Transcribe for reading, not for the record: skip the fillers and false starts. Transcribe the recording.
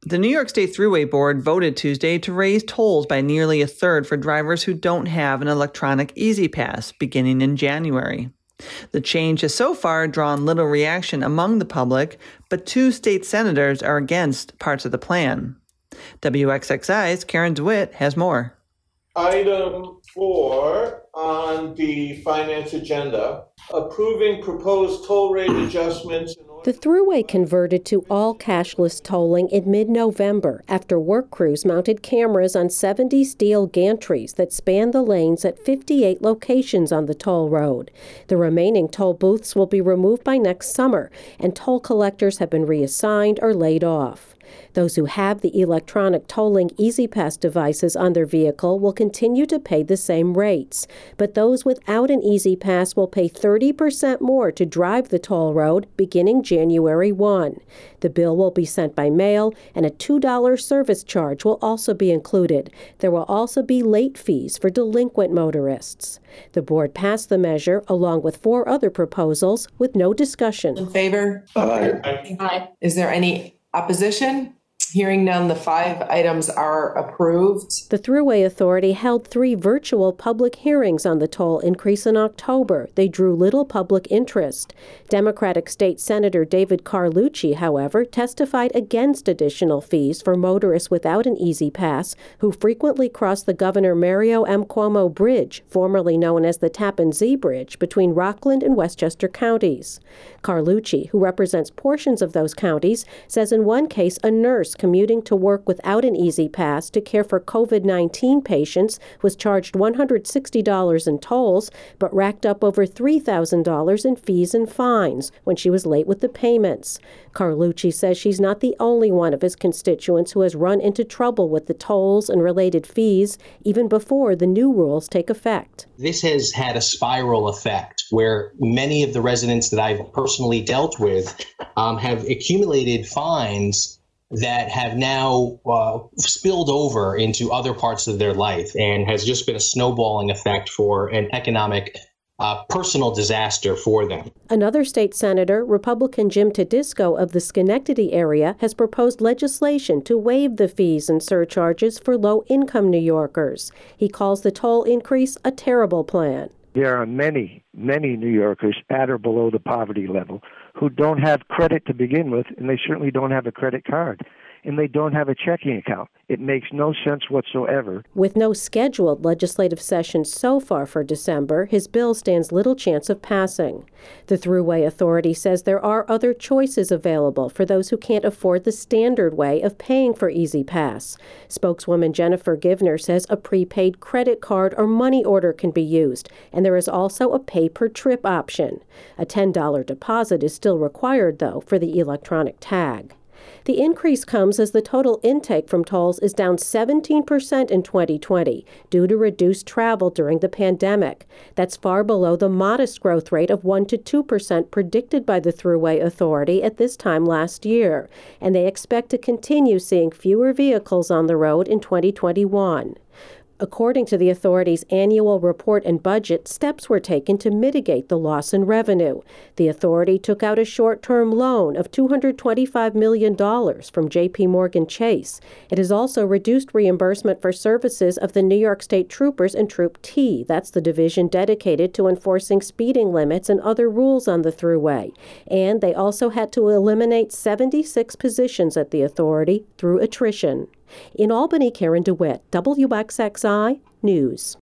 The New York State Thruway Board voted Tuesday to raise tolls by nearly a third for drivers who don't have an electronic E-ZPass, beginning in January. The change has so far drawn little reaction among the public, but 2 state senators are against parts of the plan. WXXI's Karen DeWitt has more. Item 4 on the finance agenda, approving proposed toll rate adjustments. The Thruway converted to all cashless tolling in mid-November after work crews mounted cameras on 70 steel gantries that span the lanes at 58 locations on the toll road. The remaining toll booths will be removed by next summer, and toll collectors have been reassigned or laid off. Those who have the electronic tolling E-ZPass devices on their vehicle will continue to pay the same rates, but those without an E-ZPass will pay 30% more to drive the toll road beginning January 1. The bill will be sent by mail, and a $2 service charge will also be included. There will also be late fees for delinquent motorists. The board passed the measure along with 4 other proposals with no discussion. In favor? Aye. Aye. Is there any opposition? Hearing none, the 5 items are approved. The Thruway Authority held 3 virtual public hearings on the toll increase in October. They drew little public interest. Democratic State Senator David Carlucci, however, testified against additional fees for motorists without an E-ZPass who frequently cross the Governor Mario M. Cuomo Bridge, formerly known as the Tappan Zee Bridge, between Rockland and Westchester counties. Carlucci, who represents portions of those counties, says in one case a nurse commuting to work without an E-ZPass to care for COVID-19 patients was charged $160 in tolls, but racked up over $3,000 in fees and fines when she was late with the payments. Carlucci says she's not the only one of his constituents who has run into trouble with the tolls and related fees, even before the new rules take effect. This has had a spiral effect where many of the residents that I've personally dealt with have accumulated fines that have now spilled over into other parts of their life and has just been a snowballing effect for an economic personal disaster for them. Another state senator, Republican Jim Tedisco of the Schenectady area, has proposed legislation to waive the fees and surcharges for low-income New Yorkers. He calls the toll increase a terrible plan. There are many New Yorkers at or below the poverty level who don't have credit to begin with, and they certainly don't have a credit card, and they don't have a checking account. It makes no sense whatsoever. With no scheduled legislative session so far for December, his bill stands little chance of passing. The Thruway Authority says there are other choices available for those who can't afford the standard way of paying for E-ZPass. Spokeswoman Jennifer Givner says a prepaid credit card or money order can be used, and there is also a pay-per-trip option. A $10 deposit is still required, though, for the electronic tag. The increase comes as the total intake from tolls is down 17% in 2020 due to reduced travel during the pandemic. That's far below the modest growth rate of 1% to 2% predicted by the Thruway Authority at this time last year, and they expect to continue seeing fewer vehicles on the road in 2021. According to the authority's annual report and budget, steps were taken to mitigate the loss in revenue. The authority took out a short-term loan of $225 million from J.P. Morgan Chase. It has also reduced reimbursement for services of the New York State Troopers and Troop T. That's the division dedicated to enforcing speeding limits and other rules on the Thruway. And they also had to eliminate 76 positions at the authority through attrition. In Albany, Karen DeWitt, WXXI News.